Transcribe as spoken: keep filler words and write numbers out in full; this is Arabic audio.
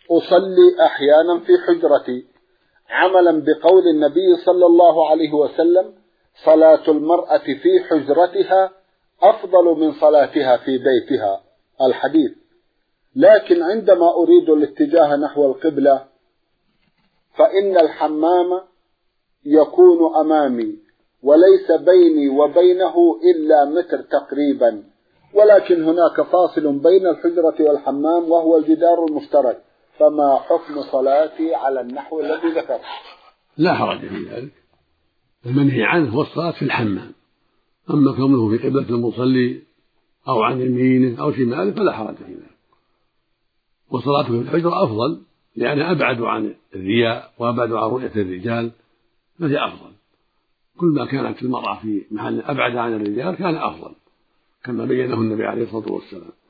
أصلي أحيانا في حجرتي عملا بقول النبي صلى الله عليه وسلم: صلاة المرأة في حجرتها أفضل من صلاتها في بيتها، الحديث. لكن عندما أريد الاتجاه نحو القبلة فإن الحمام يكون أمامي وليس بيني وبينه إلا متر تقريبا، ولكن هناك فاصل بين الحجرة والحمام وهو الجدار المشترك، فما حكم صلاتي على النحو الذي ذكرت؟ لا حرج في ذلك، المنهي عنه هو الصلاة في الحمام، أما كونه في قبلة المصلي أو عن يمينه أو شماله فلا حرج في ذلك. وصلاته في الحجرة أفضل لأنها أبعد عن الرياء وأبعد عن رؤية الرجال، فهي أفضل. كل ما كانت المرأة في محل أبعد عن الرجال كان أفضل، كما بينه النبي عليه الصلاة والسلام.